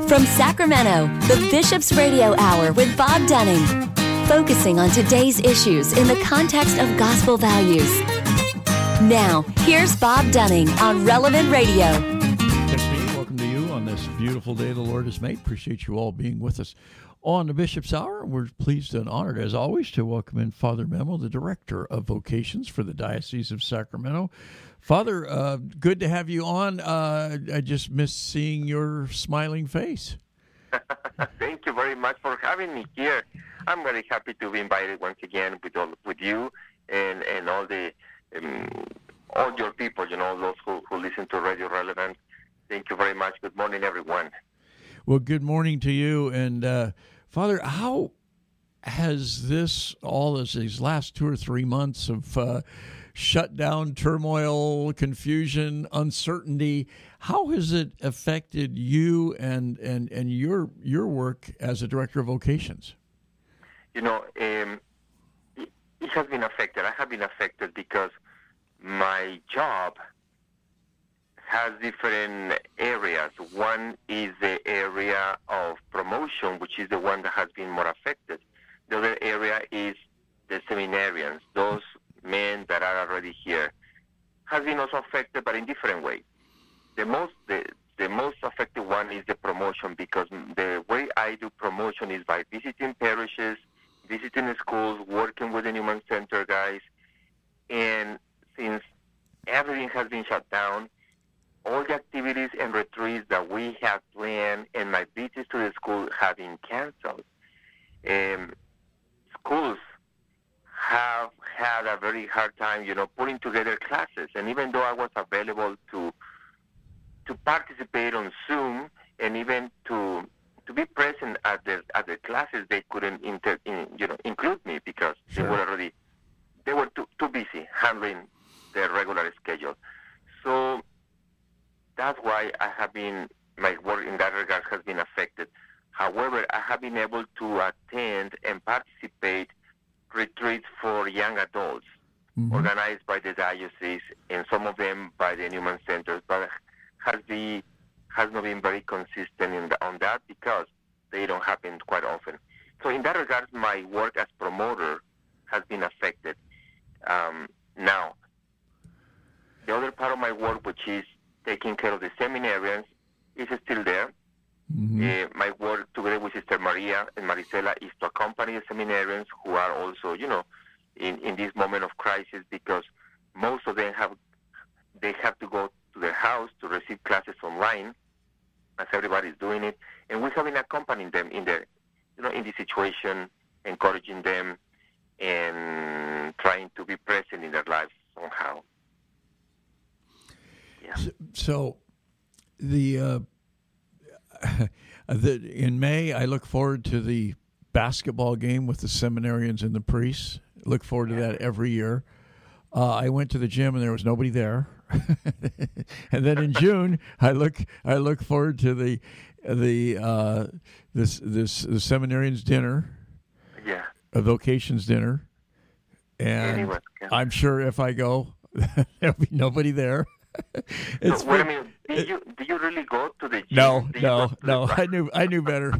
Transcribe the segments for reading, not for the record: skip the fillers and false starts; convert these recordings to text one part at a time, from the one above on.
From Sacramento, the Bishop's Radio Hour with Bob Dunning. Focusing on today's issues in the context of gospel values. Now, here's Bob Dunning on Relevant Radio. Welcome to you on this beautiful day the Lord has made. Appreciate you all being with us on the Bishop's Hour. We're pleased and honored, as always, to welcome in Father Memo, the Director of Vocations for the Diocese of Sacramento. Father, good to have you on. I just miss seeing your smiling face. Thank you very much for having me here. I'm very happy to be invited once again with you and all your people, those who listen to Radio Relevant. Thank you very much. Good morning, everyone. Well, good morning to you. And Father, how has these last 2 or 3 months of shutdown, turmoil, confusion, uncertainty, how has it affected you and your work as a director of vocations? It has been affected. I have been affected because my job has different areas. One is the area of promotion, which is the one that has been more affected. The other area is the seminarians, those men that are already here, has been also affected, but in different ways. The most affected one is the promotion, because the way I do promotion is by visiting parishes, visiting schools, working with the Newman Center guys, and since everything has been shut down, all the activities and retreats that we have planned and my visits to the school have been canceled. Schools have had a very hard time, putting together classes. And even though I was available to participate on Zoom and even to be present at the classes, they couldn't include me because Sure. they were too busy handling their regular schedule. So that's why my work in that regard has been affected. However, I have been able to attend and participate retreats for young adults, organized by the diocese, and some of them by the Newman Centers, but has not been very consistent on that because they don't happen quite often. So in that regard, my work as promoter has been affected. Now, the other part of my work, which is taking care of the seminarians, is still there. My work together with Sister Maria and Marisela is to accompany the seminarians who are also, in this moment of crisis, because most of them have to go to their house to receive classes online, as everybody's doing it, and we have been accompanying them in this situation, encouraging them, and trying to be present in their lives somehow. Yeah. So in May, I look forward to the basketball game with the seminarians and the priests. Look forward to that every year. I went to the gym and there was nobody there. And then in June, I look forward to the seminarians dinner, a vocations dinner, and I'm sure if I go, there'll be nobody there. So, wait a minute. Do you really go to the gym? No. I knew better.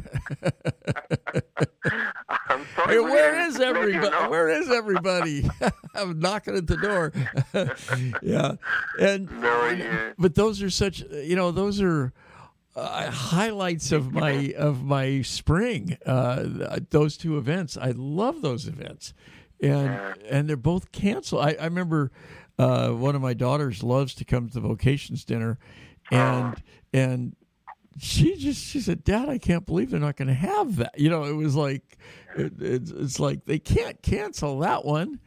I'm sorry. Hey, where is everybody? Where is everybody? I'm knocking at the door. Yeah, but those are such. Those are highlights of my spring. Those two events. I love those events, and they're both canceled. I remember. One of my daughters loves to come to the vocations dinner, and she said, "Dad, I can't believe they're not going to have that." It was like it's like they can't cancel that one.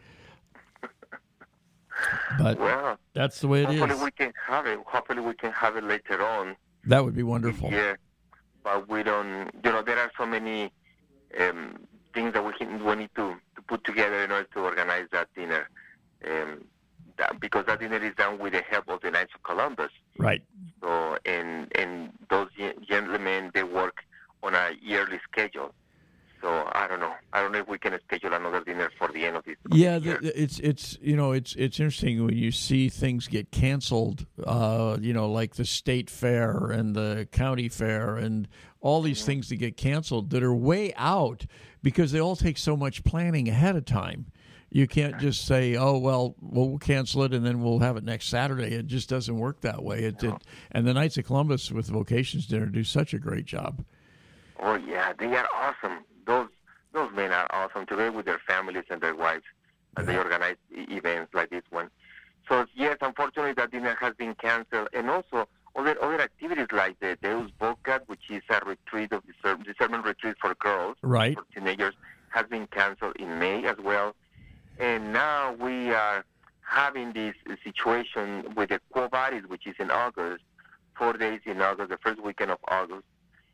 But that's the way it is. Hopefully we can have it. Hopefully we can have it later on. That would be wonderful. Yeah, but we don't. There are so many things that we need to put together in order to organize that dinner. Because that dinner is done with the help of the Knights of Columbus. Right. So, and those gentlemen, they work on a yearly schedule. So I don't know if we can schedule another dinner for the end of this Yeah, it's it's interesting when you see things get canceled. Like the state fair and the county fair and all these things that get canceled that are way out because they all take so much planning ahead of time. You can't just say, "Oh well, we'll cancel it and then we'll have it next Saturday." It just doesn't work that way. And the Knights of Columbus with Vocations Dinner do such a great job. Oh yeah, they are awesome. Those men are awesome together with their families and their wives, and they organize events like this one. So yes, unfortunately, that dinner has been canceled, and also other activities like the Deus Vocat, which is a retreat of discernment retreat for girls, right, for teenagers, has been canceled in May as well. And now we are having this situation with the Quo Vadis, which is in August, 4 days in August, the first weekend of August.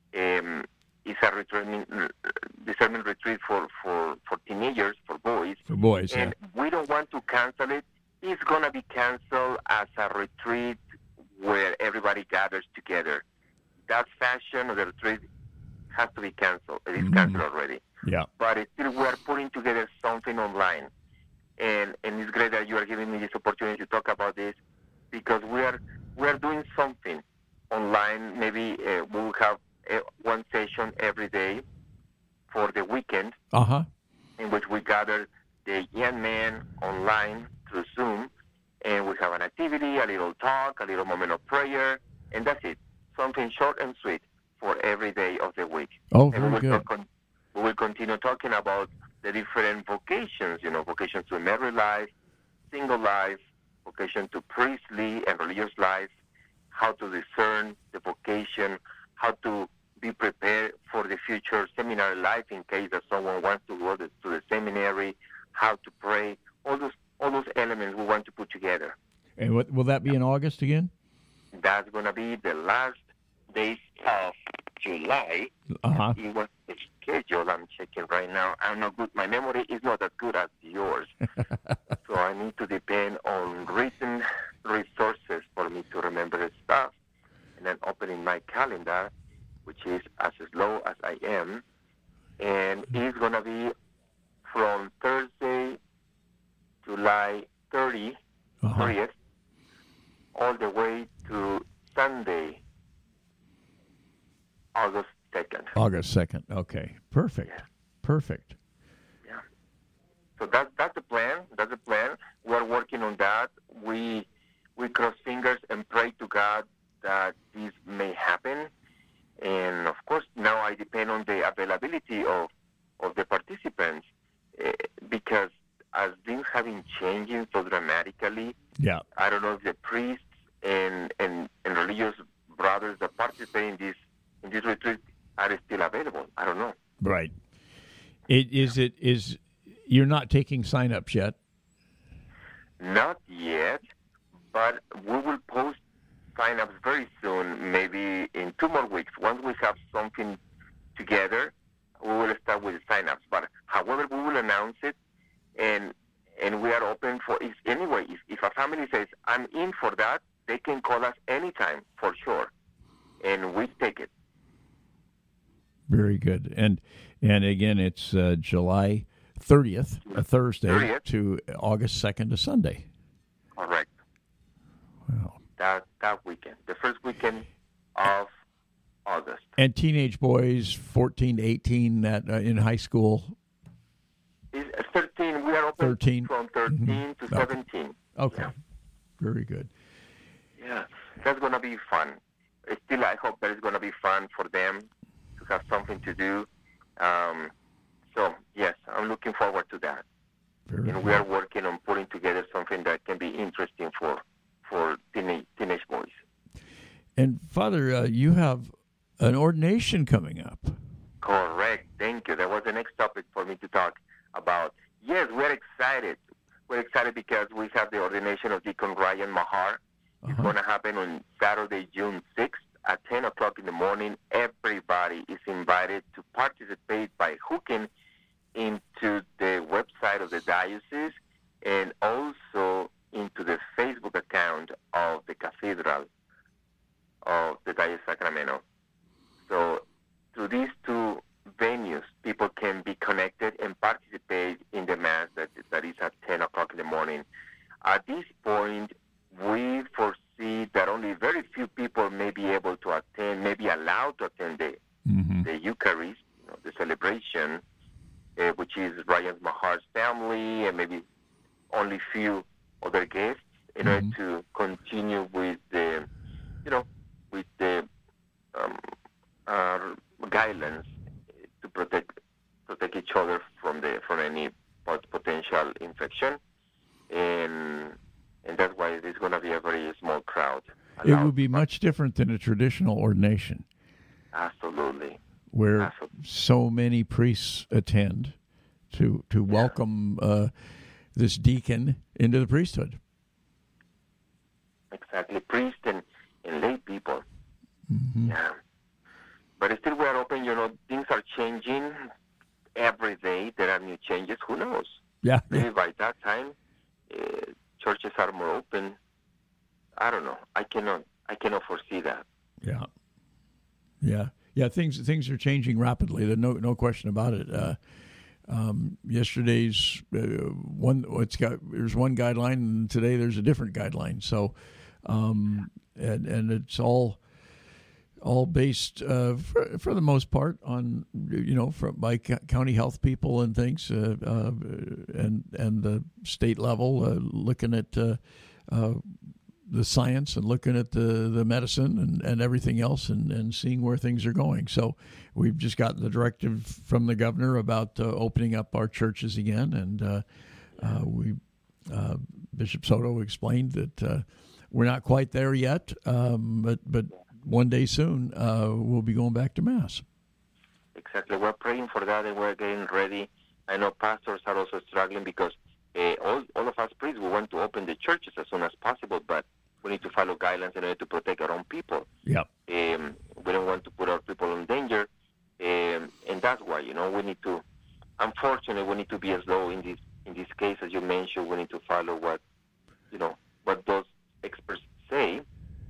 It's a discernment retreat for teenagers, for boys. For boys, and we don't want to cancel it. It's going to be canceled as a retreat where everybody gathers together. That fashion of the retreat has to be canceled. It is canceled already. Yeah. But still, we are putting together something online. And it's great that you are giving me this opportunity to talk about this because we are doing something online. Maybe we will have one session every day for the weekend in which we gather the young men online through Zoom, and we have an activity, a little talk, a little moment of prayer, and that's it. Something short and sweet for every day of the week. Oh, very good. We will continue talking about the different vocations, vocations to married life, single life, vocation to priestly and religious life, how to discern the vocation, how to be prepared for the future seminary life in case that someone wants to go to the seminary, how to pray, all those elements we want to put together. And what will that be in August again? That's going to be the last days of July. It was the schedule I'm checking right now. I'm not good. My memory is not as good as yours. So I need to depend on written resources for me to remember the stuff. And then opening my calendar, which is as slow as I am. And it's going to be from Thursday, July 30th, all the way to Sunday, August 2nd. August 2nd. Okay. Perfect. Yeah. Perfect. Yeah. So that's the plan. That's the plan. We're working on that. We cross fingers and pray to God that this may happen. And, of course, now I depend on the availability of the participants because as things have been changing so dramatically, I don't know if the priests and religious brothers that participate in this retreat are still available. I don't know. Right. You're not taking sign-ups yet? Not yet, but we will post sign-ups very soon, maybe in 2 more weeks. Once we have something together, we will start with the sign-ups. But however, we will announce it, and we are open for it. Anyway, if a family says, I'm in for that, they can call us anytime, for sure, and we take it. Very good. And again, it's July 30th, a Thursday, 30th. To August 2nd, a Sunday. Correct. Wow. That weekend, the first weekend of August. And teenage boys, 14 to 18, in high school. It's 13. We are open 13. From 13 to 17. Okay. Yeah. Very good. Yeah, that's going to be fun. Still, I hope that it's going to be fun for them to have something to do. So, yes, I'm looking forward to that. Very and good. we are working on putting together something that can be interesting for teenage boys. And, Father, you have an ordination coming up. Correct. Thank you. That was the next topic for me to talk about. Yes, we're excited. We're excited because we have the ordination of Deacon Ryan Mahar. It's going to happen on Saturday, June 6th at 10 o'clock in the morning. Everybody is invited to participate by hooking into the website of the diocese and also into the Facebook account of the Cathedral of the Diocese of Sacramento. So through these two venues people can be connected and participate in the Mass that is at 10 o'clock in the morning. At this point, we foresee that only very few people may be able to attend, may be allowed to attend the Eucharist, the celebration, which is Ryan Mahar's family and maybe only few other guests, in order to continue with the, guidelines to protect each other from any potential infection, and that's why there's going to be a very small crowd. It would be much different than a traditional ordination. Absolutely. Where so many priests attend to welcome this deacon into the priesthood. Exactly, priests and lay people. Yeah. But still we are open, things are changing every day. There are new changes. Who knows? Yeah. Maybe by that time, churches are more open. I don't know. I cannot foresee that. Yeah. Yeah. Yeah, things are changing rapidly. There's no question about it. Yesterday's there's one guideline, and today there's a different guideline. So, and it's all based for the most part on by county health people and things, and the state level looking at the science and looking at the medicine and everything else and seeing where things are going. So we've just gotten the directive from the governor about opening up our churches again. And Bishop Soto explained that we're not quite there yet, but one day soon we'll be going back to Mass. Exactly. We're praying for that, and we're getting ready. I know pastors are also struggling because all of us priests, we want to open the churches as soon as possible, but we need to follow guidelines in order to protect our own people. Yeah. We don't want to put our people in danger, and that's why we need to. Unfortunately, we need to be as low in this case as you mentioned. We need to follow what those experts say,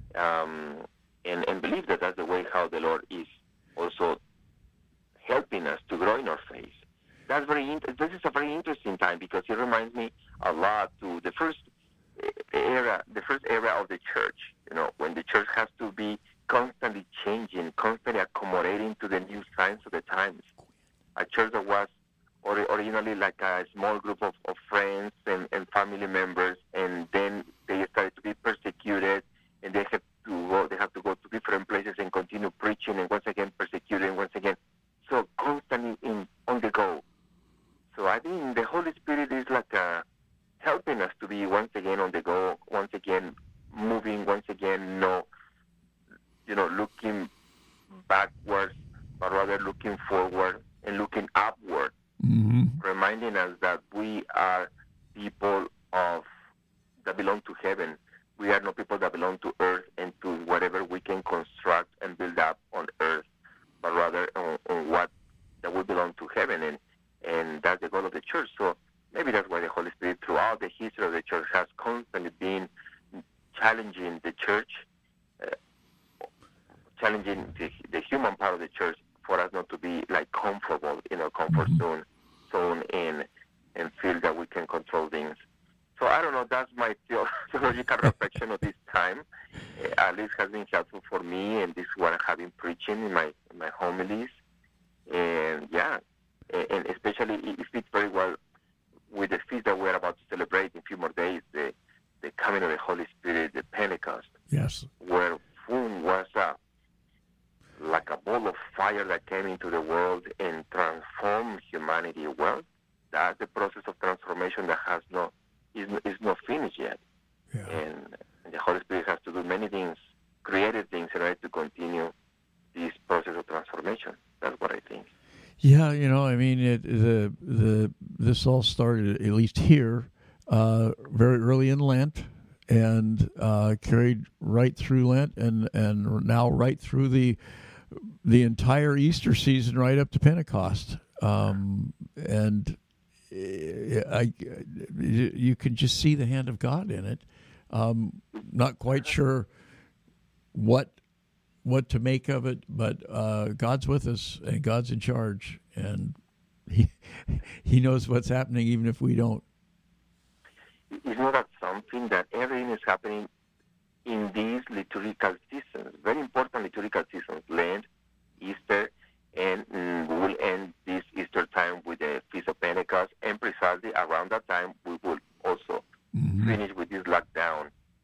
and believe that that's the way how the Lord is also helping us to grow in our faith. This is a very interesting time because it reminds me a lot to the first era of the church. When the church has to be constantly changing, constantly accommodating to the new signs of the times. A church that was originally like a small group of friends and family members, and then they started to be persecuted, and they have to go to different places and continue preaching, and once again persecuted, and once again. So constantly on the go. So I think the Holy Spirit is like helping us to be once again on the go, once again moving, once again looking backwards, but rather looking forward and looking upward, reminding us that we are people that belong to heaven. We are not people that belong to earth and to whatever we can construct and build up on earth, but rather on what that we belong to heaven, and that's the goal of the church. So maybe that's why the Holy Spirit, throughout the history of the church, has constantly been challenging the church, challenging the human part of the church for us not to be like comfortable in our comfort zone and feel that we can control things. So I don't know, that's my theological reflection of this time. At least has been helpful for me, and this is what I have been preaching in my homilies. And and especially it fits very well with the feast that we're about to celebrate in a few more days, the coming of the Holy Spirit, the Pentecost. Yes. Where food was like a ball of fire that came into the world and transformed humanity. Well, that's the process of transformation that is not finished yet. Yeah. And the Holy Spirit has to do many things, creative things, in order to continue this process of transformation. That's what I think. Yeah, I mean, this all started, at least here, very early in Lent, and carried right through Lent, and now right through the entire Easter season, right up to Pentecost, and you can just see the hand of God in it. Not quite sure what what to make of it, but God's with us, and God's in charge, and He knows what's happening, even if we don't. It's not that something that everything is happening in these liturgical seasons, very important liturgical seasons, Lent, Easter, and we will end this Easter time with the Feast of Pentecost, and precisely around that time we will also finish with this lockdown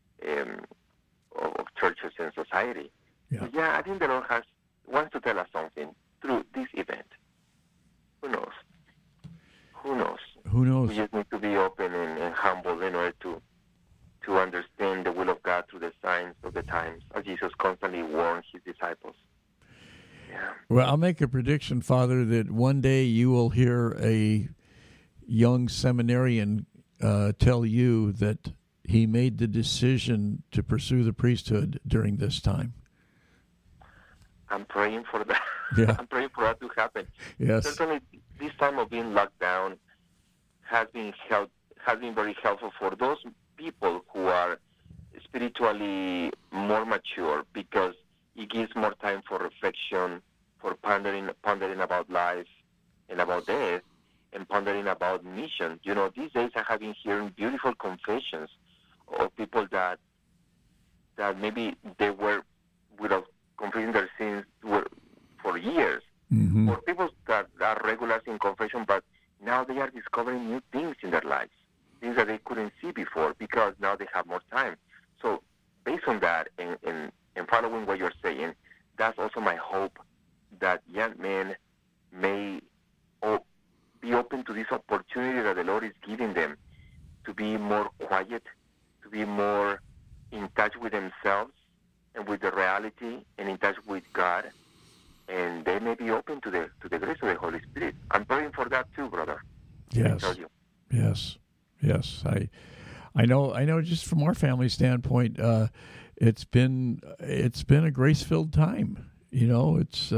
of churches and society. Yeah, I think the Lord wants to tell us something through this event. Who knows? Who knows? Who knows? We just need to be open and humble in order to understand the will of God through the signs of the times, as Jesus constantly warned his disciples. Yeah. Well, I'll make a prediction, Father, that one day you will hear a young seminarian tell you that he made the decision to pursue the priesthood during this time. I'm praying for that. Yeah. I'm praying for that to happen. Yes. Certainly, this time of being locked down has been very helpful for those people who are spiritually more mature, because it gives more time for reflection, for pondering about life and about death, and pondering about mission. You know, these days I have been hearing beautiful confessions of people that maybe they were without confessing their sins for years, or people that are regulars in confession, but now they are discovering new things in their lives, things that they couldn't see before, because now they have more time. So based on that and following what you're saying, that's also my hope, that young men may be open to this opportunity that the Lord is giving them to be more quiet, to be more in touch with themselves and with the reality, and in touch with God, and they may be open to the grace of the Holy Spirit. I'm praying for that too, brother. Yes. I tell you. Yes. I know. Just from our family standpoint, it's been a grace-filled time. You know,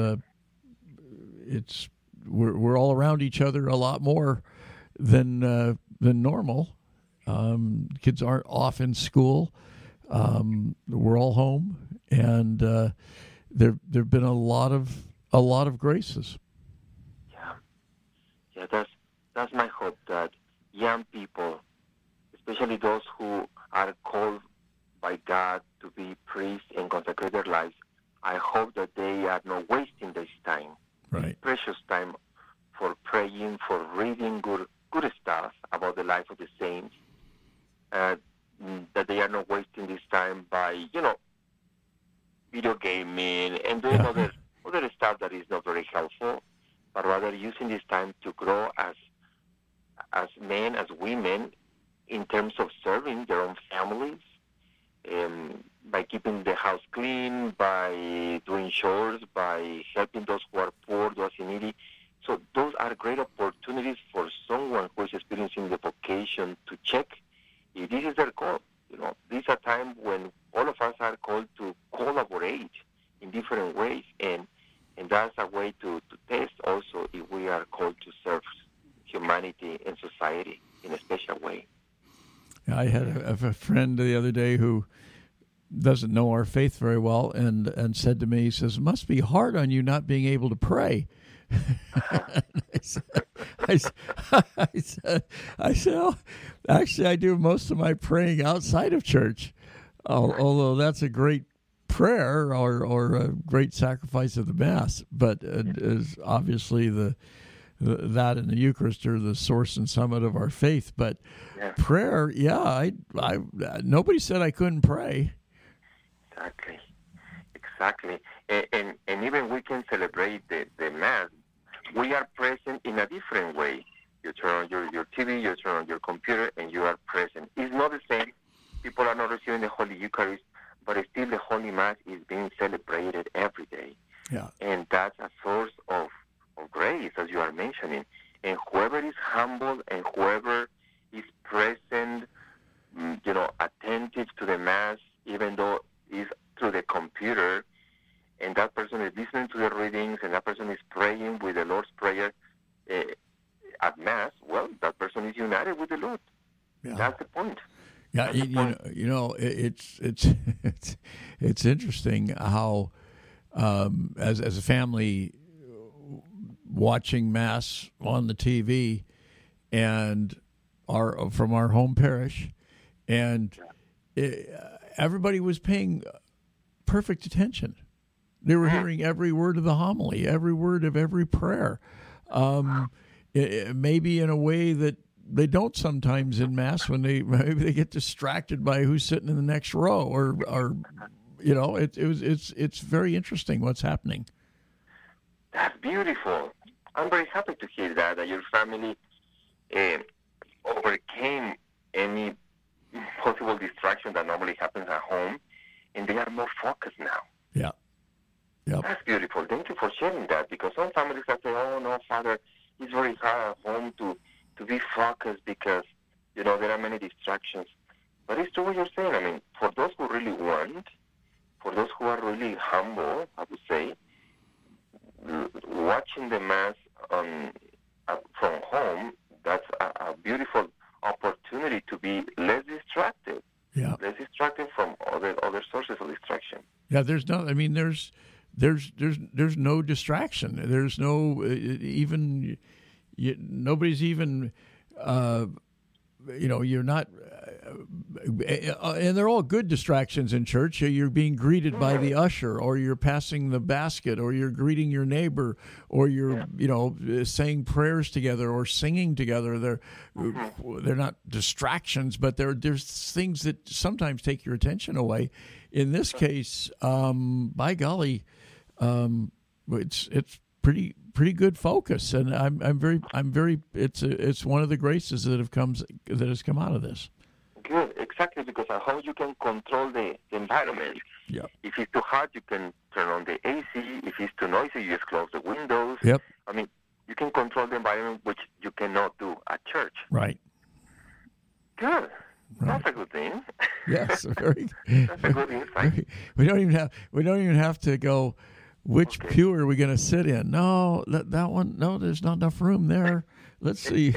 we're all around each other a lot more than normal. Kids aren't off in school. We're all home, and there've been a lot of graces. Yeah. That's my hope, that young people, especially those who are called by God to be priests and consecrate their lives, I hope that they are not wasting this time, right? Precious time, for praying, for reading good stuff about the life of the saints. That they are not wasting this time by, video gaming and doing other stuff that is not very helpful, but rather using this time to grow as men, as women, in terms of serving their own families, by keeping the house clean, by doing chores, by helping those who are poor, those in needy. So those are great opportunities for someone who is experiencing the vocation to check if this is their call. These are times when all of us are called to collaborate in different ways, and that's a way to test also if we are called to serve humanity and society in a special way. I had a friend the other day who doesn't know our faith very well, and said to me, he says, "It must be hard on you not being able to pray." I said, oh, actually, I do most of my praying outside of church, although that's a great prayer or a great sacrifice of the Mass. But is obviously that and the Eucharist are the source and summit of our faith. But prayer, I nobody said I couldn't pray. Exactly. And even we can celebrate the Mass. We are present in a different way. You turn on your TV, you turn on your computer, and you are present. It's not the same. People are not receiving the Holy Eucharist, but still the Holy Mass is being celebrated every day. Yeah. And that's a source of grace, as you are mentioning. And whoever is humble and whoever is present, attentive to the Mass, even though it's through the computer, and that person is listening to the readings, and that person is praying with the Lord's Prayer at Mass, well, that person is united with the Lord. Yeah. That's the point. Yeah, it's interesting how as a family watching Mass on the TV and from our home parish, and everybody was paying perfect attention. They were hearing every word of the homily, every word of every prayer, maybe in a way that they don't sometimes in Mass when maybe they get distracted by who's sitting in the next row, or it's very interesting what's happening. That's beautiful. I'm very happy to hear that your family overcame any possible distraction that normally happens at home, and they are more focused now. Yeah. Yep. That's beautiful. Thank you for sharing that, because some families have said, oh, no, Father, it's very hard at home to be focused because, there are many distractions. But it's true what you're saying. I mean, for those who really want, for those who are really humble, I would say, watching the Mass from home, that's a beautiful opportunity to be less distracted. Yeah. Less distracted from other sources of distraction. Yeah, there's no distraction. There's no nobody's even you're not and they're all good distractions in church. You're being greeted by the usher, or you're passing the basket, or you're greeting your neighbor, or you're saying prayers together or singing together. They're not distractions, but there's things that sometimes take your attention away. In this case, by golly, it's pretty good focus, and I'm very. It's one of the graces that has come out of this. Good, exactly, because at home you can control the environment. Yeah. If it's too hot, you can turn on the AC. If it's too noisy, you just close the windows. Yep. I mean, you can control the environment, which you cannot do at church. Right. Good. Right. That's a good thing. Yes, very. That's a good insight. We don't even have to go. Which pew are we going to sit in? No, that one. No, there's not enough room there. Let's see.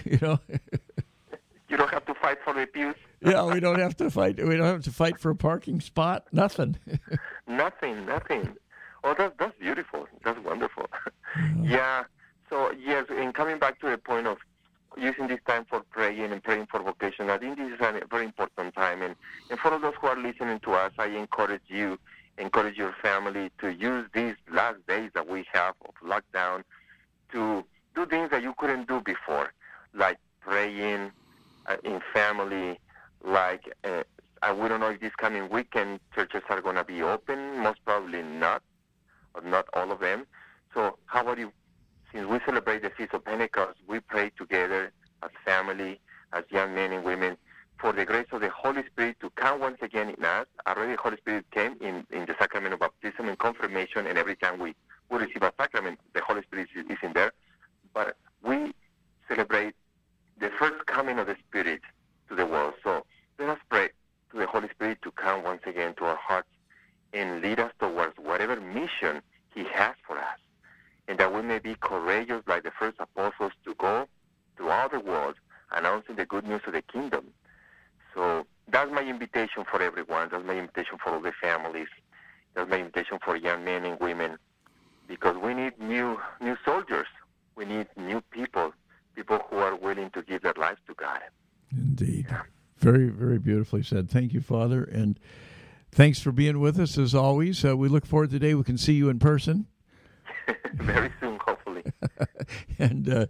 You don't have to fight for the pews. Yeah, we don't have to fight. We don't have to fight for a parking spot. Nothing. Nothing. Oh, that's beautiful. That's wonderful. Yeah. So yes, and coming back to the point of using this time for praying and praying for vocation, I think this is a very important time. And for all those who are listening to us, I encourage your family to use these last days that we have of lockdown to do things that you couldn't do before, like praying in family, like we don't know if this coming weekend churches are going to be open. Most probably not, or not all of them. So how about you? Since we celebrate the Feast of Pentecost, we pray together as family, as young men and women, for the grace of the Holy Spirit to come once again in us. Already the Holy Spirit came in the sacrament of baptism and confirmation, and every time we receive a sacrament, the Holy Spirit is in there. But we celebrate the first coming of the Spirit to the world. So let us pray to the Holy Spirit to come once again to our hearts and lead us towards whatever mission He has for us, and that we may be courageous like the first apostles to go throughout the world announcing the good news of the kingdom. So that's my invitation for everyone. That's my invitation for all the families. That's my invitation for young men and women, because we need new soldiers. We need new people who are willing to give their lives to God. Indeed. Very, very beautifully said. Thank you, Father, and thanks for being with us as always. We look forward to the day we can see you in person. Very soon, hopefully. And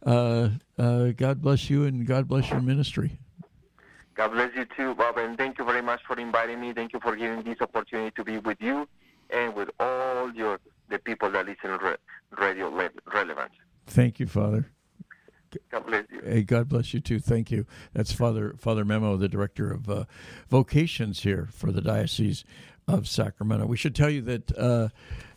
God bless you, and God bless your ministry. God bless you too, Bob, and thank you very much for inviting me. Thank you for giving this opportunity to be with you and with all the people that listen to Radio Relevance. Thank you, Father. God bless you. Hey, God bless you too. Thank you. That's Father Memo, the director of vocations here for the Diocese of Sacramento. We should tell you that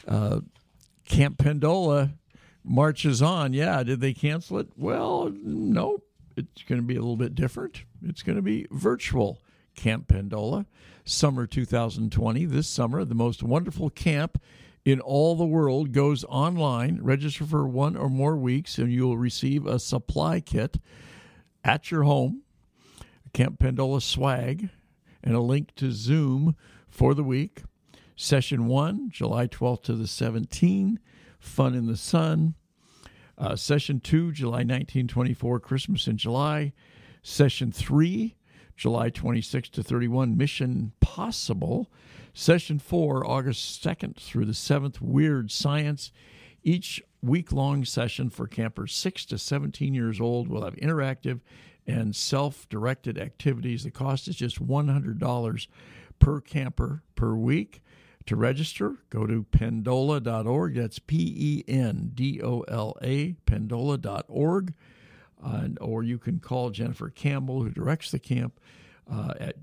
Camp Pendola marches on. Yeah, did they cancel it? Well, no. It's going to be a little bit different. It's going to be virtual Camp Pendola, summer 2020. This summer, the most wonderful camp in all the world goes online. Register for 1 or more weeks, and you will receive a supply kit at your home, Camp Pendola swag, and a link to Zoom for the week. Session 1, July 12th to the 17th, Fun in the Sun. Session 2, July 19-24, Christmas in July. Session 3, July 26 to 31, Mission Possible. Session 4, August 2nd through the 7th, Weird Science. Each week-long session for campers 6 to 17 years old will have interactive and self-directed activities. The cost is just $100 per camper per week. To register, go to pendola.org. That's Pendola, pendola.org. Or you can call Jennifer Campbell, who directs the camp, at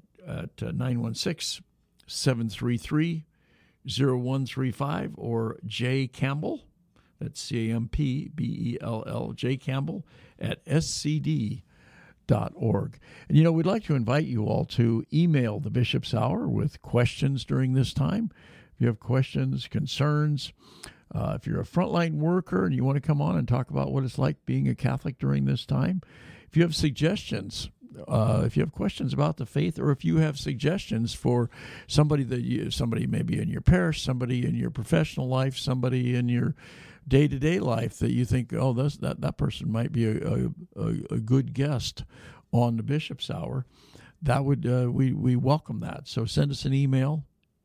916-733-0135, or J. Campbell, that's Campbell, J. Campbell, at scd.org. And, we'd like to invite you all to email the Bishop's Hour with questions during this time. If you have questions, concerns, if you're a frontline worker and you want to come on and talk about what it's like being a Catholic during this time, if you have suggestions, if you have questions about the faith, or if you have suggestions for somebody maybe in your parish, somebody in your professional life, somebody in your day-to-day life that you think, that person might be a good guest on the Bishop's Hour, that would we welcome that. So send us an email,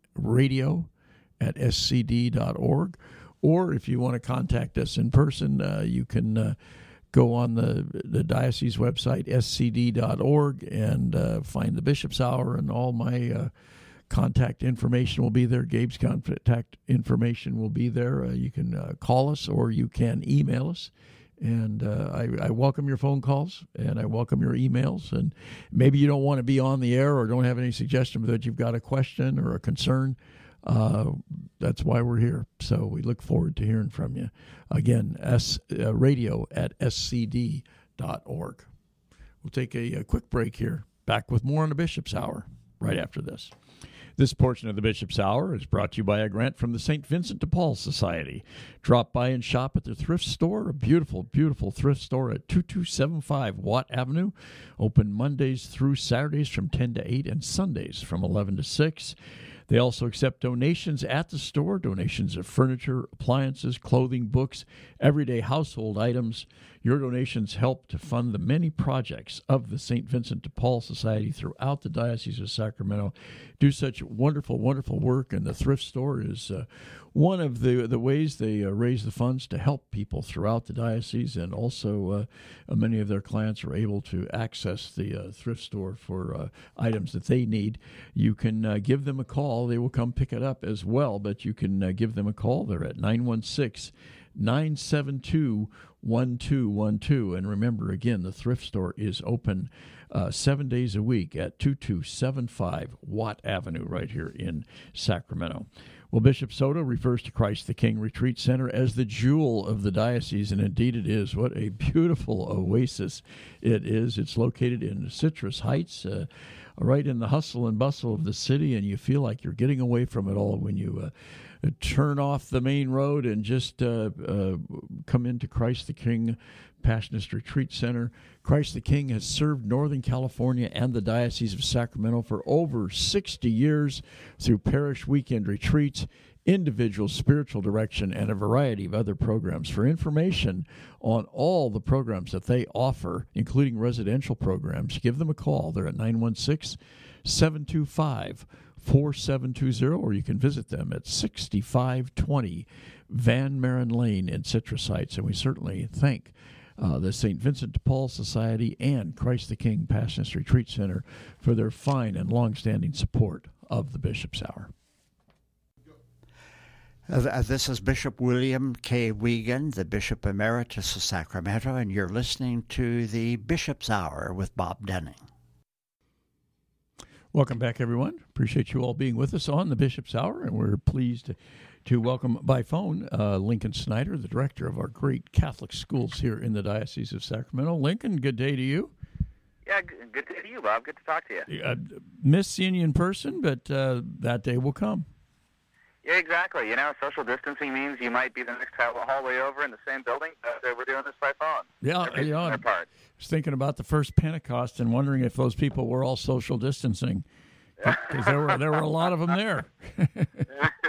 radio@scd.org, or if you want to contact us in person, you can go on the diocese website, scd.org, and find the Bishop's Hour, and all my contact information will be there. Gabe's contact information will be there. You can call us, or you can email us. And I welcome your phone calls, and I welcome your emails. And maybe you don't want to be on the air or don't have any suggestion, but that you've got a question or a concern. That's why we're here. So we look forward to hearing from you. Again, radio@scd.org. We'll take a quick break here. Back with more on the Bishop's Hour right after this. This portion of the Bishop's Hour is brought to you by a grant from the St. Vincent de Paul Society. Drop by and shop at their thrift store, a beautiful, beautiful thrift store at 2275 Watt Avenue. Open Mondays through Saturdays from 10 to 8 and Sundays from 11 to 6. They also accept donations at the store, donations of furniture, appliances, clothing, books, everyday household items. Your donations help to fund the many projects of the St. Vincent de Paul Society throughout the Diocese of Sacramento. Do such wonderful, wonderful work, and the thrift store is one of the ways they raise the funds to help people throughout the diocese, and also many of their clients are able to access the thrift store for items that they need. You can give them a call. They will come pick it up as well, but you can give them a call. They're at 916-972-1212. And remember, again, the thrift store is open 7 days a week at 2275 Watt Avenue right here in Sacramento. Well, Bishop Soto refers to Christ the King Retreat Center as the jewel of the diocese, and indeed it is. What a beautiful oasis it is. It's located in Citrus Heights, right in the hustle and bustle of the city, and you feel like you're getting away from it all when you turn off the main road and just come into Christ the King Passionist Retreat Center. Christ the King has served Northern California and the Diocese of Sacramento for over 60 years through parish weekend retreats, individual spiritual direction, and a variety of other programs. For information on all the programs that they offer, including residential programs, give them a call. They're at 916-725-4720, or you can visit them at 6520 Van Maren Lane in Citrus Heights. And we certainly thank the St. Vincent de Paul Society and Christ the King Passionist Retreat Center for their fine and long-standing support of the Bishop's Hour. This is Bishop William K. Wiegand, the Bishop Emeritus of Sacramento, and you're listening to the Bishop's Hour with Bob Dunning. Welcome back, everyone. Appreciate you all being with us on the Bishop's Hour, and we're pleased to welcome by phone Lincoln Snyder, the director of our great Catholic schools here in the Diocese of Sacramento. Lincoln, good day to you. Yeah, good day to you, Bob. Good to talk to you. Miss seeing you in person, but that day will come. Yeah, exactly. You know, social distancing means you might be the next hallway over in the same building, but we're doing this by phone. Yeah, I was thinking about the first Pentecost and wondering if those people were all social distancing, because there were a lot of them there.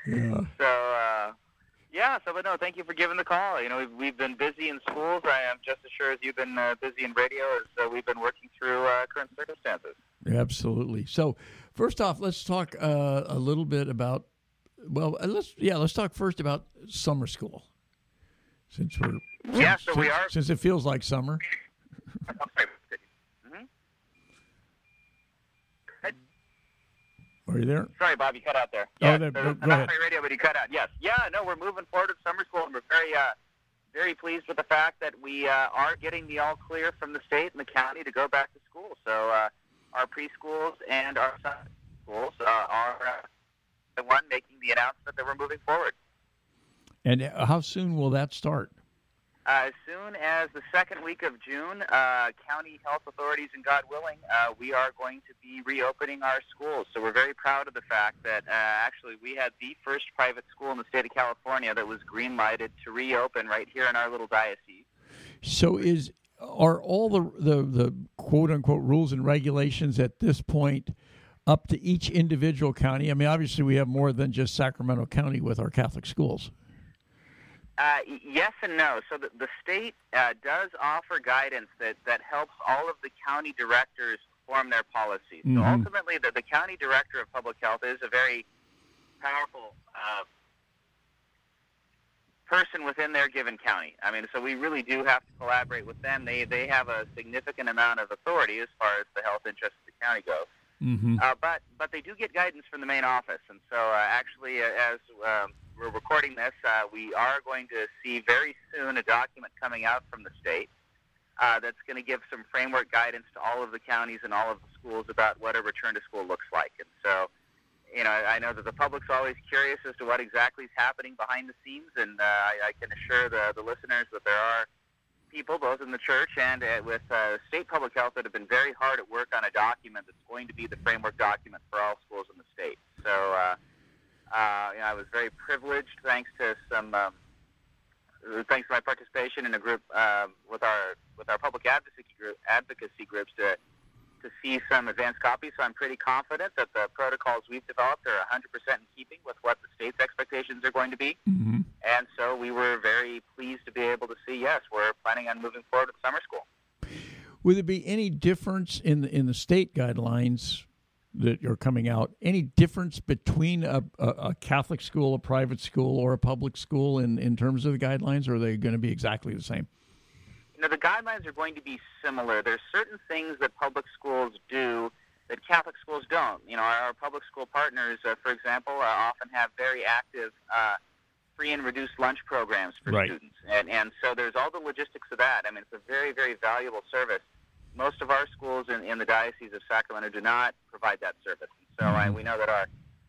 But no, thank you for giving the call. You know, we've been busy in schools. I am just as sure as you've been busy in radio as we've been working through current circumstances. Absolutely. So, first off, let's talk a little bit about. Well, let's talk first about summer school. Since it feels like summer. Are you there? Sorry, Bob, you cut out there. Yeah, go ahead. Radio, but you cut out. Yes. Yeah, no, we're moving forward with summer school, and we're very pleased with the fact that we are getting the all clear from the state and the county to go back to school. So our preschools and our summer schools are the one making the announcement that we're moving forward. And how soon will that start? As soon as the second week of June, county health authorities and God willing, we are going to be reopening our schools. So we're very proud of the fact that actually we had the first private school in the state of California that was green-lighted to reopen right here in our little diocese. So are all the quote-unquote rules and regulations at this point up to each individual county? I mean, obviously we have more than just Sacramento County with our Catholic schools. Yes and no. So the state does offer guidance that helps all of the county directors form their policies. So ultimately, the county director of public health is a very powerful person within their given county. I mean, so we really do have to collaborate with them. They have a significant amount of authority as far as the health interests of the county go. But they do get guidance from the main office. And so actually, as we're recording this, we are going to see very soon a document coming out from the state that's going to give some framework guidance to all of the counties and all of the schools about what a return to school looks like. And so, you know, I know that the public's always curious as to what exactly is happening behind the scenes, and I can assure the listeners that there are people, both in the church and with state public health, that have been very hard at work on a document that's going to be the framework document for all schools in the state. So, you know, I was very privileged, thanks to my participation in a group with our public advocacy groups to see some advanced copies. So I'm pretty confident that the protocols we've developed are 100% in keeping with what the state's expectations are going to be. And so we were very pleased to be able to see, yes, we're planning on moving forward with summer school. Would there be any difference in the state guidelines that are coming out? Any difference between a Catholic school, a private school, or a public school in terms of the guidelines, or are they going to be exactly the same? You know, the guidelines are going to be similar. There's certain things that public schools do that Catholic schools don't. You know, our public school partners, for example, often have very active free and reduced lunch programs for students. And so there's all the logistics of that. I mean, it's a very, very valuable service. Most of our schools in the Diocese of Sacramento do not provide that service. And so we know that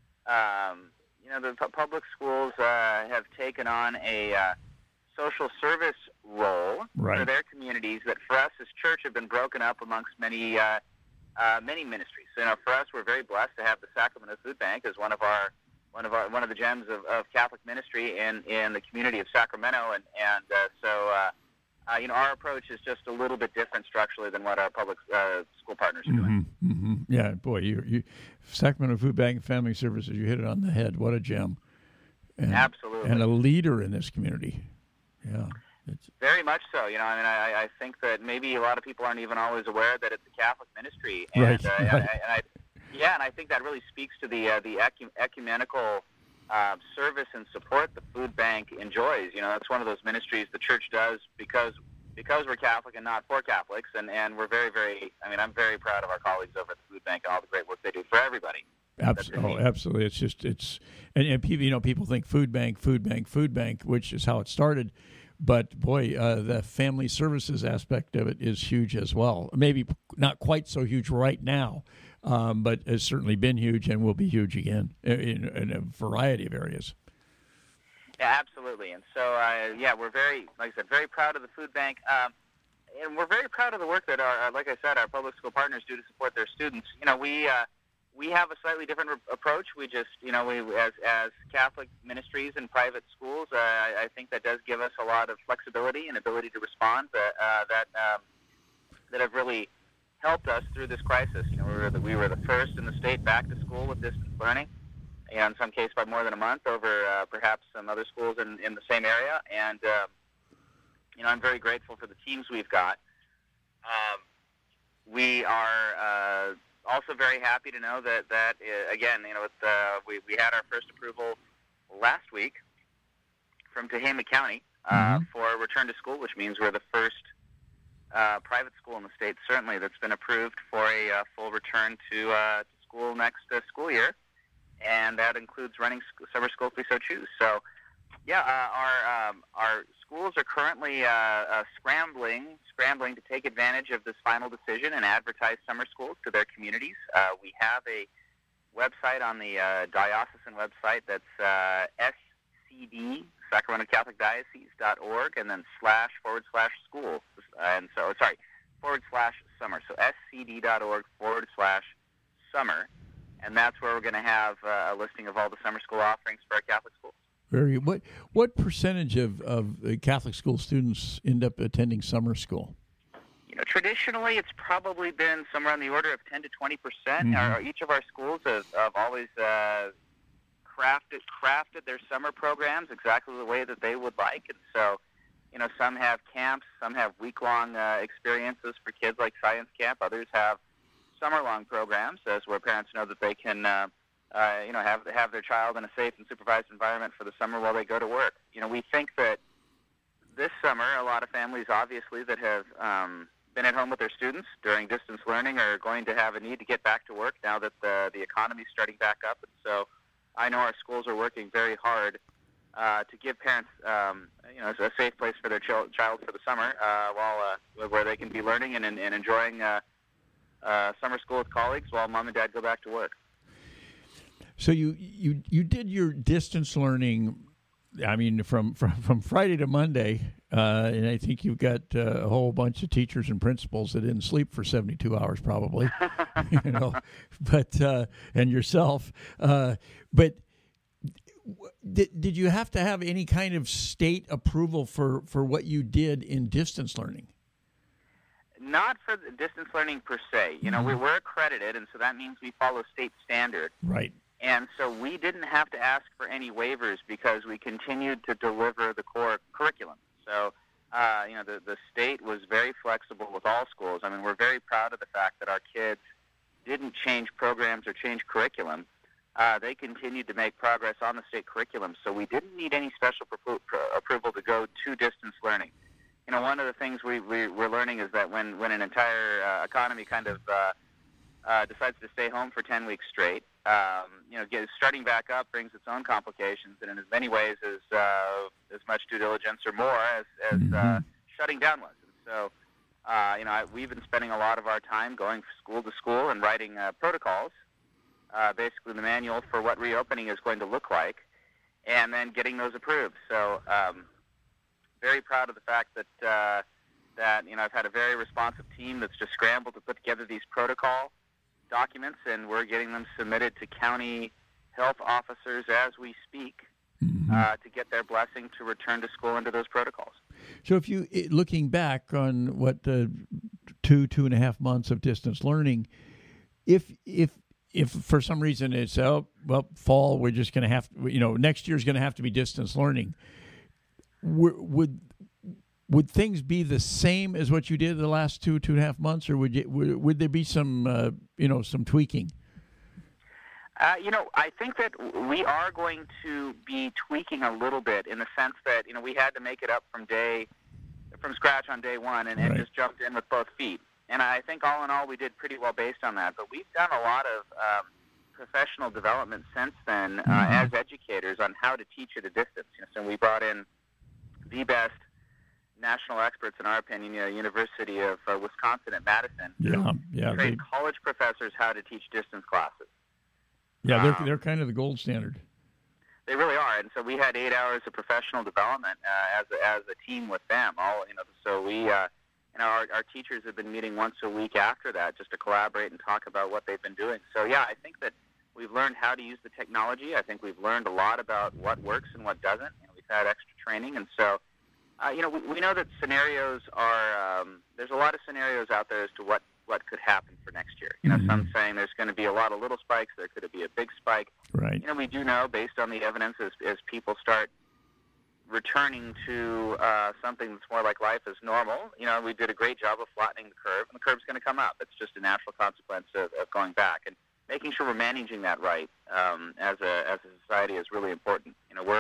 the public schools have taken on a social service role for their communities that for us as church have been broken up amongst many ministries. So, you know, for us, we're very blessed to have the Sacramento Food Bank as one of the gems of Catholic ministry in the community of Sacramento, and you know, our approach is just a little bit different structurally than what our public school partners are doing. Yeah, boy, you Sacramento Food Bank and Family Services, you hit it on the head. What a gem! Absolutely, and a leader in this community. Yeah, it's very much so. You know, I mean, I think that maybe a lot of people aren't even always aware that it's a Catholic ministry, and and I think that really speaks to the ecumenical service and support the food bank enjoys. You know, that's one of those ministries the church does because we're Catholic and not for Catholics, and we're very, very, I mean, I'm very proud of our colleagues over at the food bank and all the great work they do for everybody. Absolutely. And people, you know, people think food bank, which is how it started. But boy, the family services aspect of it is huge as well. Maybe not quite so huge right now, but has certainly been huge and will be huge again in a variety of areas. Yeah, absolutely. And so, we're very, like I said, very proud of the food bank. And we're very proud of the work that our public school partners do to support their students. You know, we have a slightly different approach. We just, you know, as Catholic ministries and private schools, I think that does give us a lot of flexibility and ability to respond that have really helped us through this crisis. You know, we were the first in the state back to school with distance learning, in some cases by more than a month over perhaps some other schools in the same area. And, I'm very grateful for the teams we've got. We are also very happy to know that again, we had our first approval last week from Tehama County for a return to school, which means we're the first private school in the state, certainly, that's been approved for a full return to school next school year, and that includes running summer school if we so choose. So, our schools are currently scrambling to take advantage of this final decision and advertise summer schools to their communities. We have a website on the diocesan website that's SCD, Sacramento Catholic Diocese.org, and then //school. And so, /summer. So scd.org/summer. And that's where we're going to have a listing of all the summer school offerings for our Catholic schools. What percentage of Catholic school students end up attending summer school? Traditionally, it's probably been somewhere on the order of 10 to 20%. Each of our schools have always crafted their summer programs exactly the way that they would like. And so, some have camps, some have week-long experiences for kids like science camp. Others have summer-long programs, where parents know that they can, have their child in a safe and supervised environment for the summer while they go to work. We think that this summer, a lot of families, obviously, that have been at home with their students during distance learning are going to have a need to get back to work now that the economy is starting back up. And so I know our schools are working very hard to give parents, a safe place for their child for the summer, where they can be learning and enjoying summer school with colleagues while mom and dad go back to work. So you did your distance learning, from Friday to Monday, and I think you've got a whole bunch of teachers and principals that didn't sleep for 72 hours probably, but and yourself, but. Did you have to have any kind of state approval for what you did in distance learning? Not for the distance learning per se. We're accredited, and so that means we follow state standard. Right. And so we didn't have to ask for any waivers because we continued to deliver the core curriculum. So, the state was very flexible with all schools. We're very proud of the fact that our kids didn't change programs or change curriculum. They continued to make progress on the state curriculum, so we didn't need any special approval to go to distance learning. One of the things we're learning is that when an entire economy kind of decides to stay home for 10 weeks straight, starting back up brings its own complications, and in as many ways as much due diligence or more as shutting down was. And so, we've been spending a lot of our time going school to school and writing protocols. Basically the manual for what reopening is going to look like, and then getting those approved. So very proud of the fact that I've had a very responsive team that's just scrambled to put together these protocol documents, and we're getting them submitted to county health officers as we speak to get their blessing to return to school under those protocols. So if you, looking back on what 2.5 months of distance learning, if for some reason it's, fall, we're just going to have, next year's going to have to be distance learning, would things be the same as what you did the last 2.5 months, or would there be some, some tweaking? I think that we are going to be tweaking a little bit in the sense that, we had to make it up from scratch on day one and just jumped in with both feet. And I think all in all, we did pretty well based on that. But we've done a lot of professional development since then as educators on how to teach at a distance. So we brought in the best national experts, in our opinion, University of Wisconsin at Madison. Train college professors how to teach distance classes. Yeah, they're kind of the gold standard. They really are. And so we had 8 hours of professional development as a team with them. So we. Our teachers have been meeting once a week after that just to collaborate and talk about what they've been doing. So, I think that we've learned how to use the technology. I think we've learned a lot about what works and what doesn't. We've had extra training. And so, we know that scenarios are there's a lot of scenarios out there as to what what could happen for next year. You know, some saying there's going to be a lot of little spikes. There could be a big spike. Right. You know, we do know, based on the evidence, as people start returning to something that's more like life as normal, you know, we did a great job of flattening the curve, and the curve's going to come up. It's just a natural consequence of going back. And making sure we're managing that right as a society is really important. You know,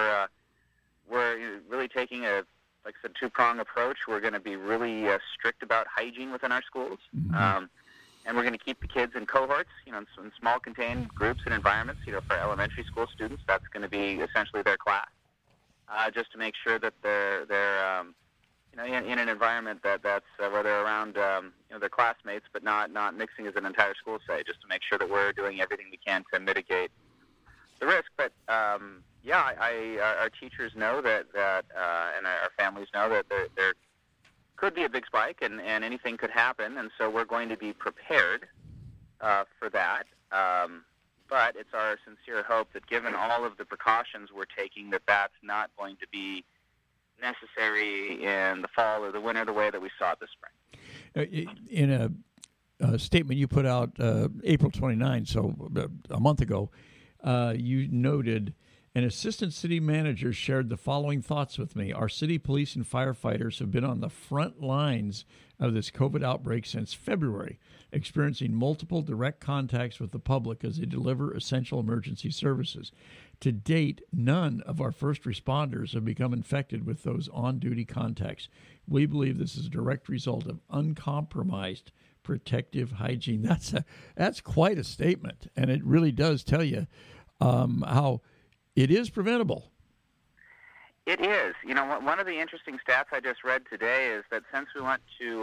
we're really taking a, like I said, two-prong approach. We're going to be really strict about hygiene within our schools, and we're going to keep the kids in cohorts, you know, in small contained groups and environments. You know, for elementary school students, that's going to be essentially their class, just to make sure that they're you know, in an environment that's where they're around you know, their classmates, but not mixing as an entire school, say, just to make sure that we're doing everything we can to mitigate the risk. But yeah, our teachers know that and our families know that there could be a big spike, and anything could happen, and so we're going to be prepared for that. But it's our sincere hope that, given all of the precautions we're taking, that's not going to be necessary in the fall or the winter the way that we saw it this spring. In a statement you put out April 29, so a month ago, you noted, an assistant city manager shared the following thoughts with me. Our city police and firefighters have been on the front lines of this COVID outbreak since February, experiencing multiple direct contacts with the public as they deliver essential emergency services. To date, none of our first responders have become infected with those on-duty contacts. We believe this is a direct result of uncompromised protective hygiene. That's quite a statement, and it really does tell you how it is preventable. It is. You know, one of the interesting stats I just read today is that since we went to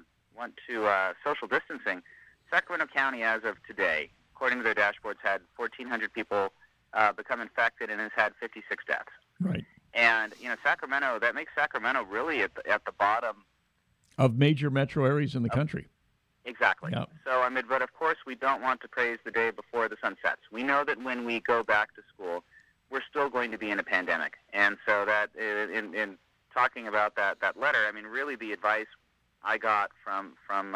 social distancing, Sacramento County, as of today, according to their dashboards, had 1,400 people become infected and has had 56 deaths. Right. And, you know, Sacramento, that makes Sacramento really at the bottom of major metro areas in the country. Exactly. Yep. So, I mean, but of course we don't want to praise the day before the sun sets. We know that when we go back to school, we're still going to be in a pandemic. And so that in talking about that letter, I mean, really the advice I got from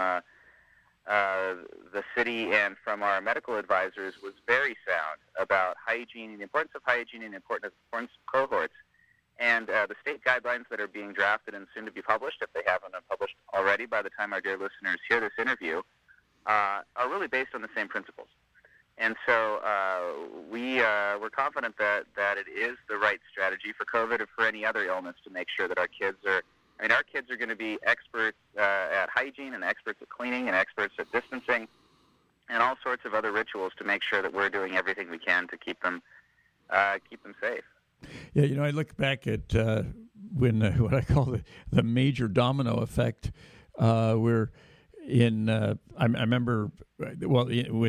the city and from our medical advisors was very sound about hygiene and the importance of hygiene and the importance of cohorts. And the state guidelines that are being drafted and soon to be published, if they haven't been published already by the time our dear listeners hear this interview, are really based on the same principles. And so we're confident that it is the right strategy for COVID or for any other illness to make sure that our kids are going to be experts at hygiene and experts at cleaning and experts at distancing and all sorts of other rituals to make sure that we're doing everything we can to keep them safe. Yeah, you know, I look back at when what I call the major domino effect, where I remember, well,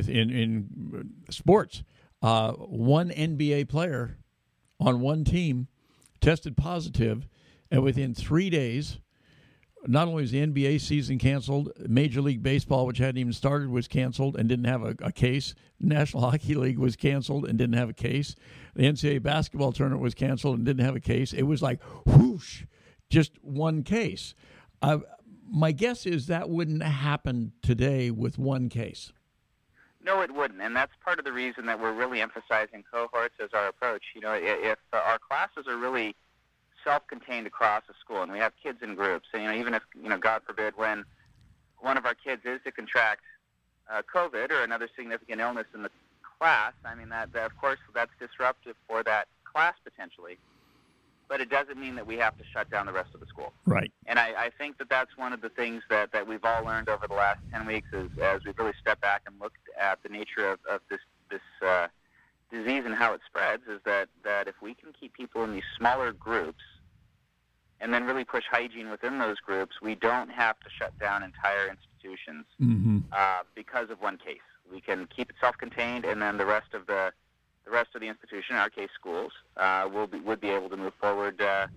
in sports, one NBA player on one team tested positive, and within 3 days, not only was the NBA season canceled, Major League Baseball, which hadn't even started, was canceled and didn't have a case. National Hockey League was canceled and didn't have a case. The NCAA basketball tournament was canceled and didn't have a case. It was like, whoosh, just one case. My guess is that wouldn't happen today with one case. No, it wouldn't, and that's part of the reason that we're really emphasizing cohorts as our approach. You know, if our classes are really self-contained across the school, and we have kids in groups, and, you know, even if, you know, God forbid, when one of our kids is to contract COVID or another significant illness in the class, I mean, that of course, that's disruptive for that class potentially, but it doesn't mean that we have to shut down the rest of the school. Right. And I think that that's one of the things that we've all learned over the last 10 weeks is, as we've really stepped back and looked at the nature of this disease and how it spreads, is that if we can keep people in these smaller groups and then really push hygiene within those groups, we don't have to shut down entire institutions because of one case. We can keep it self-contained, and then the rest of the institution, in our case schools, would be able to move forward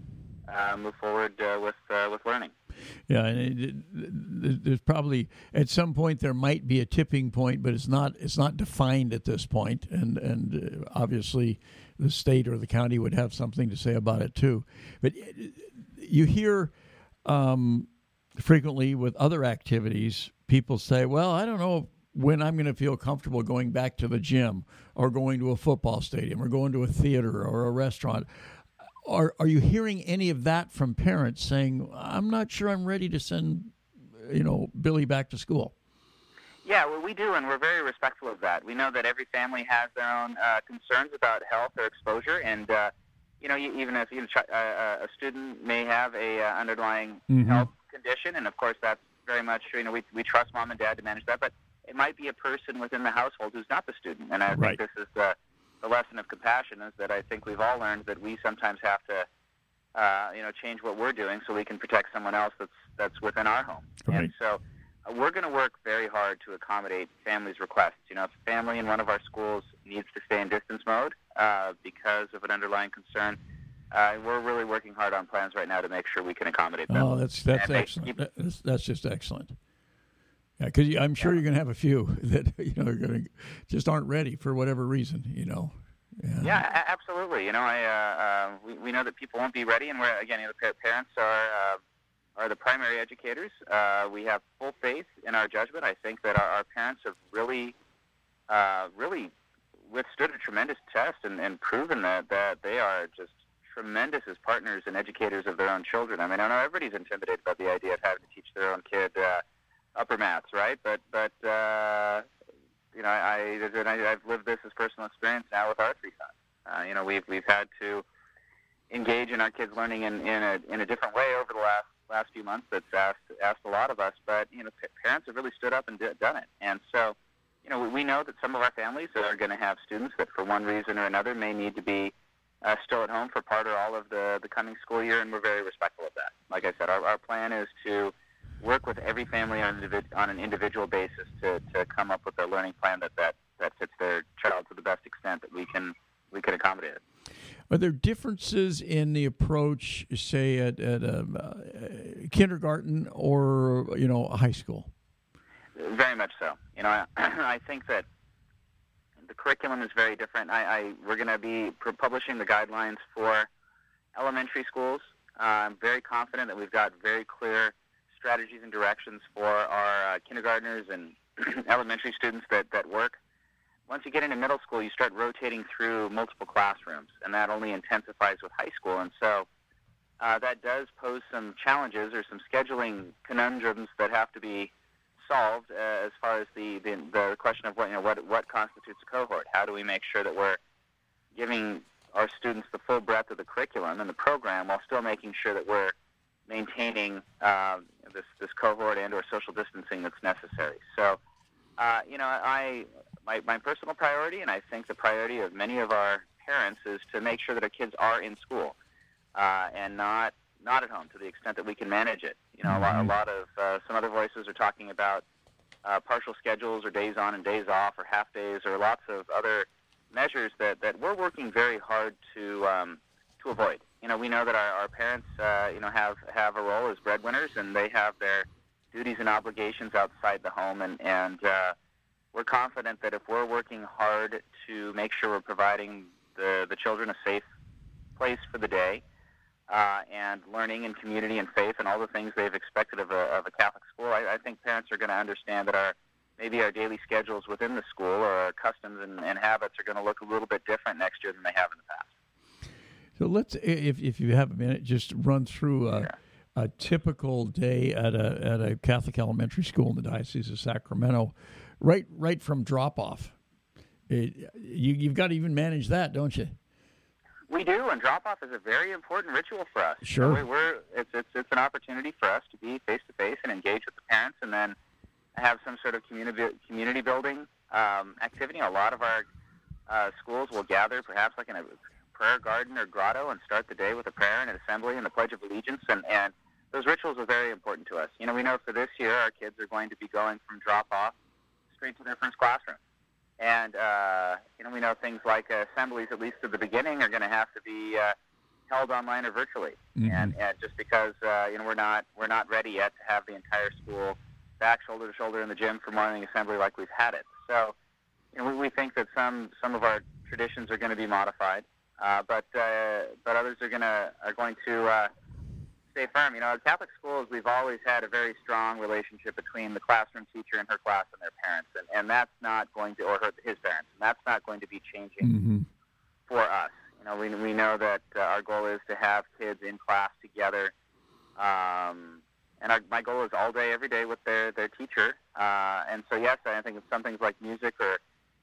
with learning. Yeah, and there's probably at some point there might be a tipping point, but it's not defined at this point, and obviously the state or the county would have something to say about it too. But you hear frequently with other activities, people say, well, I don't know when I'm going to feel comfortable going back to the gym or going to a football stadium or going to a theater or a restaurant. Are you hearing any of that from parents saying, I'm not sure I'm ready to send, Billy back to school? Yeah, well, we do, and we're very respectful of that. We know that every family has their own concerns about health or exposure, and even if a student may have a underlying health condition, and of course that's very much we trust mom and dad to manage that, but it might be a person within the household who's not the student, and I think this is the lesson of compassion, is that I think we've all learned that we sometimes have to change what we're doing so we can protect someone else that's within our home. Right. And so we're going to work very hard to accommodate families' requests. If a family in one of our schools needs to stay in distance mode because of an underlying concern, we're really working hard on plans right now to make sure we can accommodate them. Oh, that's excellent. That's just excellent. Yeah, because I'm sure you're going to have a few that are going to just aren't ready for whatever reason. Yeah, absolutely. We know that people won't be ready, and the parents are the primary educators. We have full faith in our judgment. I think that our parents have really withstood a tremendous test and proven that they are just tremendous as partners and educators of their own children. I mean, I know everybody's intimidated by the idea of having to teach their own kid upper maths, right? But I've lived this as personal experience now with our three sons. We've had to engage in our kids' learning in a different way over the last few months. That's asked a lot of us, but parents have really stood up and done it. And so, we know that some of our families are going to have students that, for one reason or another, may need to be still at home for part or all of the coming school year, and we're very respectful of that. Like I said, our plan is to work with every family on an individual basis to come up with a learning plan that fits their child to the best extent that we can accommodate it. Are there differences in the approach, say, at a kindergarten or a high school? Very much so. I think that the curriculum is very different. We're going to be publishing the guidelines for elementary schools. I'm very confident that we've got very clear strategies and directions for our kindergartners and elementary students that work. Once you get into middle school, you start rotating through multiple classrooms, and that only intensifies with high school. And so that does pose some challenges or some scheduling conundrums that have to be solved as far as the question of what constitutes a cohort. How do we make sure that we're giving our students the full breadth of the curriculum and the program while still making sure that we're maintaining this cohort and or social distancing that's necessary. So, my personal priority, and I think the priority of many of our parents, is to make sure that our kids are in school and not at home to the extent that we can manage it. A lot of some other voices are talking about partial schedules or days on and days off or half days or lots of other measures that we're working very hard to avoid. We know that our parents, have a role as breadwinners, and they have their duties and obligations outside the home, and we're confident that if we're working hard to make sure we're providing the children a safe place for the day and learning and community and faith and all the things they've expected of a Catholic school, I think parents are going to understand that maybe our daily schedules within the school or our customs and habits are going to look a little bit different next year than they have in the past. So let's, if you have a minute, just run through a typical day at a Catholic elementary school in the Diocese of Sacramento, right from drop-off. You've got to even manage that, don't you? We do, and drop-off is a very important ritual for us. Sure. It's an opportunity for us to be face-to-face and engage with the parents, and then have some sort of community building activity. A lot of our schools will gather, perhaps like in a prayer garden or grotto, and start the day with a prayer and an assembly and the Pledge of Allegiance, and those rituals are very important to us. We know for this year our kids are going to be going from drop-off straight to their first classroom. And, we know things like assemblies, at least at the beginning, are going to have to be held online or virtually. Mm-hmm. And just because, we're not ready yet to have the entire school back shoulder to shoulder in the gym for morning assembly like we've had it. So, we think that some of our traditions are going to be modified, but others are going to stay firm. At Catholic schools, we've always had a very strong relationship between the classroom teacher and her class and their parents, and that's not going to, or his parents, and that's not going to be changing for us. We know that our goal is to have kids in class together, and my goal is all day, every day with their teacher. And so, yes, I think it's some things like music or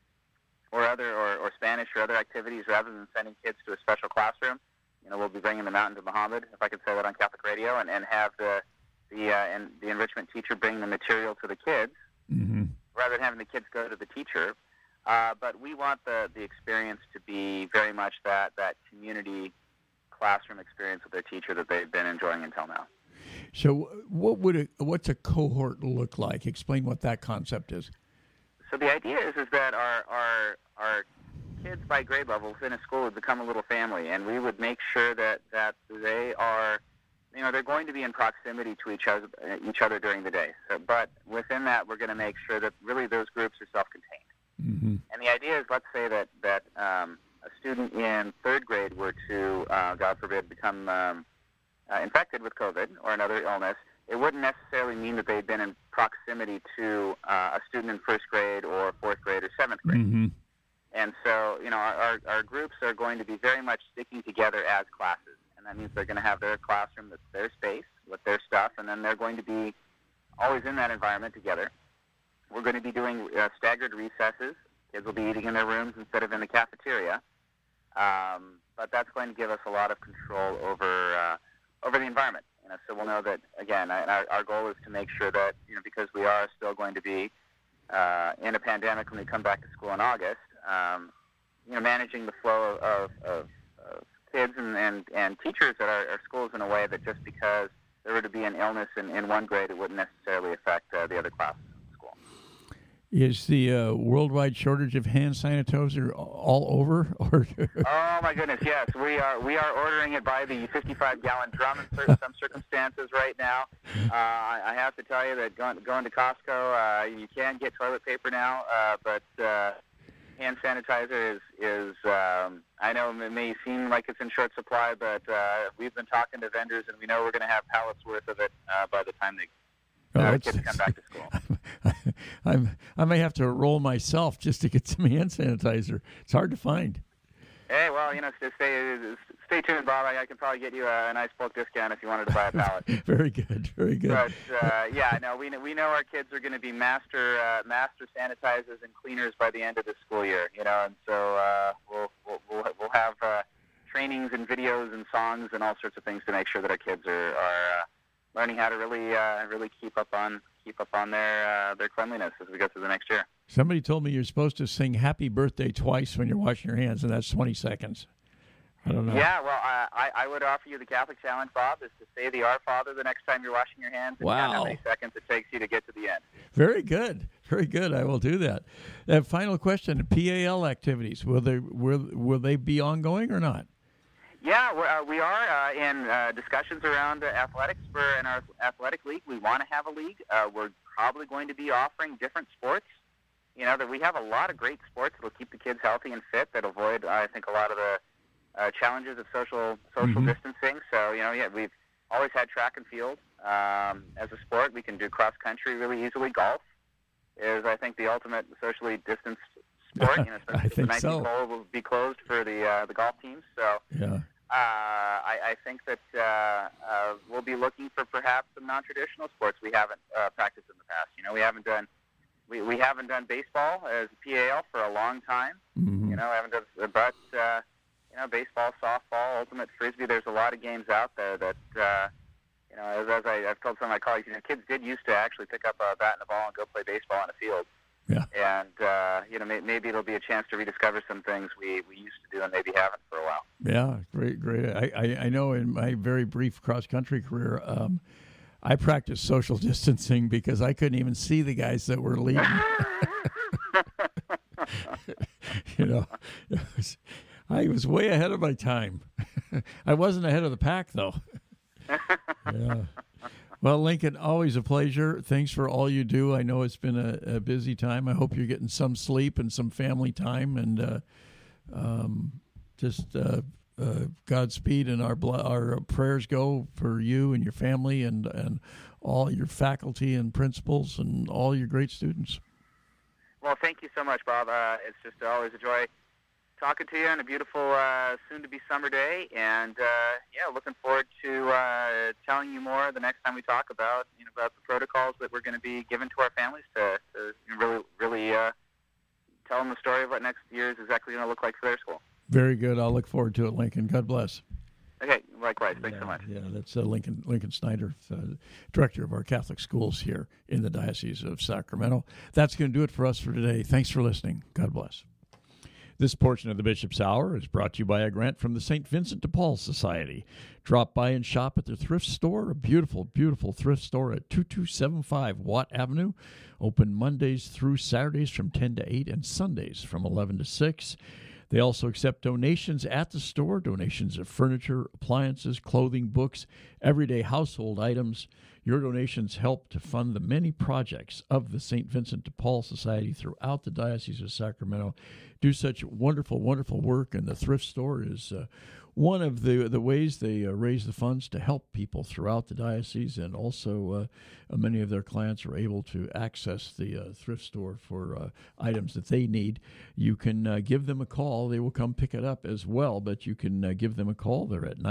Spanish or other activities, rather than sending kids to a special classroom. We'll be bringing them out into Muhammad, if I could say that on Catholic radio, and have the enrichment teacher bring the material to the kids, rather than having the kids go to the teacher. But we want the experience to be very much that community classroom experience with their teacher that they've been enjoying until now. So what's a cohort look like? Explain what that concept is. So the idea is that our kids by grade levels in a school would become a little family, and we would make sure that they are, they're going to be in proximity to each other during the day. So, but within that, we're going to make sure that really those groups are self-contained. And the idea is, let's say that a student in third grade were to, God forbid, become infected with COVID or another illness. It wouldn't necessarily mean that they'd been in proximity to a student in first grade or fourth grade or seventh grade. And so, our groups are going to be very much sticking together as classes. And that means they're going to have their classroom, that's their space, with their stuff, and then they're going to be always in that environment together. We're going to be doing staggered recesses. Kids will be eating in their rooms instead of in the cafeteria. But that's going to give us a lot of control over the environment. So we'll know that, again, our goal is to make sure that, because we are still going to be in a pandemic when we come back to school in August, managing the flow of kids and teachers at our schools in a way that just because there were to be an illness in one grade, it wouldn't necessarily affect the other classes in school. Is the worldwide shortage of hand sanitizer all over? Oh my goodness, yes. We are ordering it by the 55-gallon drum in some circumstances right now. I have to tell you that going to Costco, you can get toilet paper now, but hand sanitizer is I know it may seem like it's in short supply, but we've been talking to vendors, and we know we're going to have pallets worth of it by the time the kids come back to school. I may have to roll myself just to get some hand sanitizer. It's hard to find. Hey, well, stay tuned, Bob. I can probably get you a nice bulk discount if you wanted to buy a pallet. Very good, very good. But we know our kids are going to be master sanitizers and cleaners by the end of the school year. And so we'll have trainings and videos and songs and all sorts of things to make sure that our kids are learning how to really keep up on their cleanliness as we go through the next year. Somebody told me you're supposed to sing "Happy Birthday" twice when you're washing your hands, and that's 20 seconds. I don't know. Yeah, well, I would offer you the Catholic challenge, Bob, is to say the Our Father the next time you're washing your hands and count how many seconds it takes you to get to the end. Very good. Very good. I will do that. Final question, PAL activities, will they be ongoing or not? Yeah, we are in discussions around athletics in our athletic league. We want to have a league. We're probably going to be offering different sports. That we have a lot of great sports that will keep the kids healthy and fit, that avoid, I think, a lot of the challenges of social distancing. So, we've always had track and field as a sport. We can do cross country really easily. Golf is, I think, the ultimate socially distanced sport. I think the 19th hole will be closed for the golf teams. So, yeah. I think that we'll be looking for perhaps some non-traditional sports we haven't practiced in the past. We haven't done baseball as a PAL for a long time. But baseball, softball, ultimate frisbee. There's a lot of games out there that as I've told some of my colleagues, kids did used to actually pick up a bat and a ball and go play baseball in a field. Yeah. And maybe it'll be a chance to rediscover some things we used to do and maybe haven't for a while. Yeah, great. I know in my very brief cross country career, I practiced social distancing because I couldn't even see the guys that were leading. I was way ahead of my time. I wasn't ahead of the pack, though. Yeah. Well, Lincoln, always a pleasure. Thanks for all you do. I know it's been a busy time. I hope you're getting some sleep and some family time, and Godspeed, and our prayers go for you and your family and all your faculty and principals and all your great students. Well, thank you so much, Bob. It's just always a joy talking to you on a beautiful, soon-to-be summer day, and looking forward to telling you more the next time we talk about the protocols that we're going to be giving to our families to really tell them the story of what next year is exactly going to look like for their school. Very good. I'll look forward to it, Lincoln. God bless. Okay, likewise. Thanks so much. Yeah, that's Lincoln Snyder, director of our Catholic schools here in the Diocese of Sacramento. That's going to do it for us for today. Thanks for listening. God bless. This portion of the Bishop's Hour is brought to you by a grant from the St. Vincent de Paul Society. Drop by and shop at their thrift store, a beautiful, beautiful thrift store at 2275 Watt Avenue. Open Mondays through Saturdays from 10 to 8 and Sundays from 11 to 6. They also accept donations at the store, donations of furniture, appliances, clothing, books, everyday household items. Your donations help to fund the many projects of the St. Vincent de Paul Society throughout the Diocese of Sacramento. Do such wonderful, wonderful work, and the thrift store is one of the ways they raise the funds to help people throughout the diocese, and also many of their clients are able to access the thrift store for items that they need. You can give them a call. They will come pick it up as well, but you can give them a call. They're at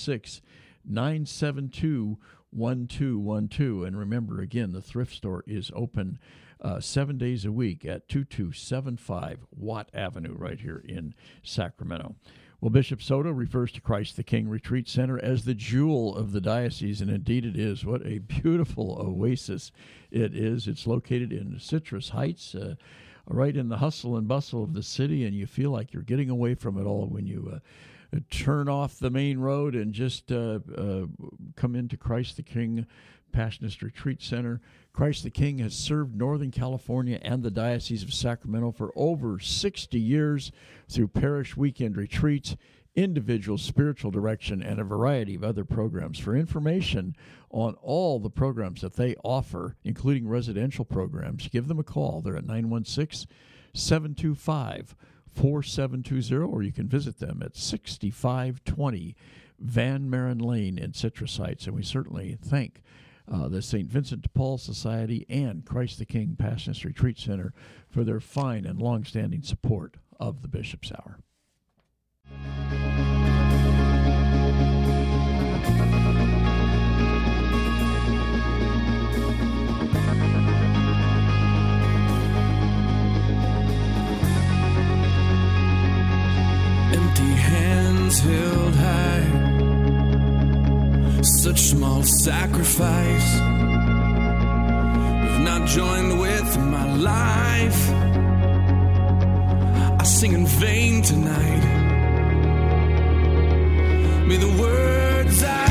916-972-1212. And remember, again, the thrift store is open 7 days a week at 2275 Watt Avenue right here in Sacramento. Well, Bishop Soto refers to Christ the King Retreat Center as the jewel of the diocese, and indeed it is. What a beautiful oasis it is. It's located in Citrus Heights, right in the hustle and bustle of the city, and you feel like you're getting away from it all when you turn off the main road and just come into Christ the King Passionist Retreat Center. Christ the King has served Northern California and the Diocese of Sacramento for over 60 years through parish weekend retreats, individual spiritual direction, and a variety of other programs. For information on all the programs that they offer, including residential programs, give them a call. They're at 916-725-4720, or you can visit them at 6520 Van Maren Lane in Citrus Heights. And we certainly thank the St. Vincent de Paul Society and Christ the King Passionist Retreat Center for their fine and long-standing support of the Bishop's Hour. Empty hands held high, such small sacrifice. You've not joined with my life. I sing in vain tonight. May the words I